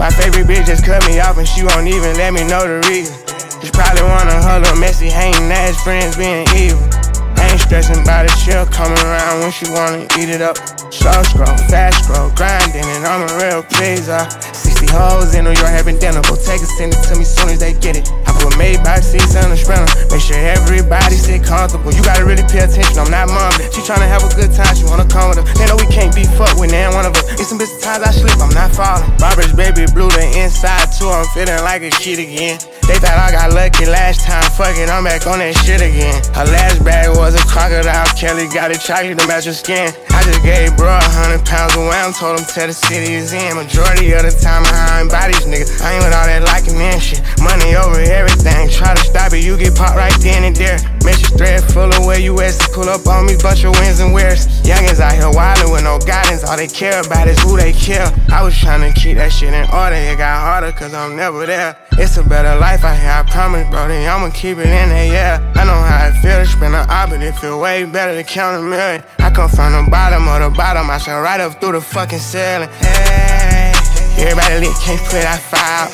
My favorite bitch just cut me off and she won't even let me know the reason. She probably wanna her little messy hating ass friends being evil. Ain't stressing about it, she'll come around when she wanna eat it up. Slow scroll, fast scroll, grinding, and I'm a real pleaser. 60 hoes in New York having dinner, go take it, send it to me soon as they get it. I put Maybach seats on the sprinter, make sure everybody sit comfortable. You gotta really pay attention, I'm not mumbling. She tryna have a good time, she wanna come with her. They know we can't be fucked with, ain't one of us. It's some bitch times I sleep, I'm not falling. Barbara's baby blue, the inside too, I'm feeling like a shit again. They thought I got lucky last time, fuck it, I'm back on that shit again. Her last bag was a crocodile, Kelly got it chocolate to match her skin. I just gave bro 100 pounds away, I told him tell the city is in. Majority of the time behind bodies, nigga, I ain't with all that liking and shit. Money over everything, try to stop it, you get popped right then and there. Message thread full of where you at, so pull up on me, bunch of wins and wears. Youngins out here wildin' with no guidance, all they care about is who they kill. I was tryna keep that shit in order, it got harder cause I'm never there. It's a better life out here, I promise, bro, then I'ma keep it in there, yeah. I know how it feel to spend an hour, but it feel way better to count a million. I come from the bottom of the bottom, I shine right up through the fucking ceiling. Hey, everybody lit, can't put that fire out.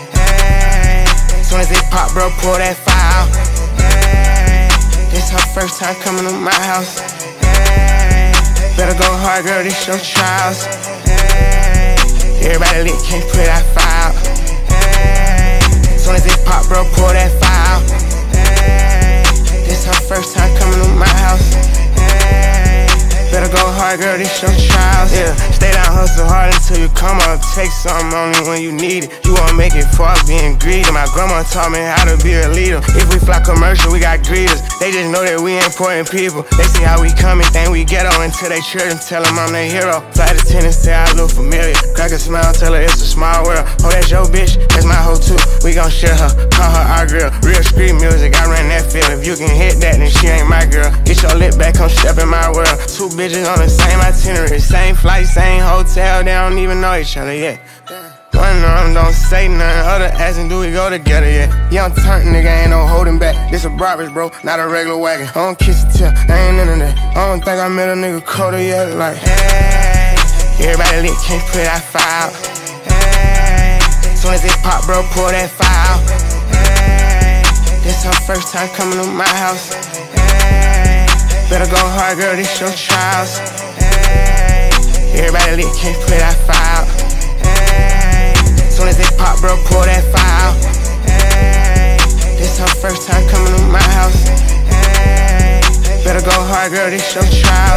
Hey, soon as it pop, bro, pull that fire out. Hey, this her first time coming to my house. Hey, better go hard, girl, this your trials. Hey, everybody lit, can't put that fire out. Hey, soon as it pop, bro, pull that fire out. Hey, this her first time coming to my house. Hey, better go hard, girl, this your trials. Yeah, stay down, hustle hard until you come up. Take something only when you need it. You won't make it far being greedy. My grandma taught me how to be a leader. If we fly commercial, we got greeters. They just know that we important people. They see how we come and think we ghetto until they church and tell them I'm their hero. Flight attendant say I look familiar. Crack a smile, tell her it's a small world. Oh, that's your bitch, that's my hoe too. We gon' share her, call her our girl. Real street music, I ran that field. If you can hit that, then she ain't my girl. Get your lip back, come step in my world. Two bitches on the same itinerary, same flight, same hotel. They don't even know each other yet. One of them don't say nothing, other asking do we go together yet. Young turnt nigga, ain't no holding back. This a Brabus, bro, not a regular wagon. I don't kiss the tip, I ain't into that. I don't think I met a nigga colder yet. Like, hey, everybody lit, can't put that fire out. Hey, soon as it pop, bro, pull that fire out. Hey, this her first time coming to my house. Hey, better go hard, girl, this your trials. Hey, everybody lit, can't put that fire out. Hey, soon as it pop, bro, pull that fire out. Hey, this her first time coming to my house. Hey, better go hard, girl, this your trial.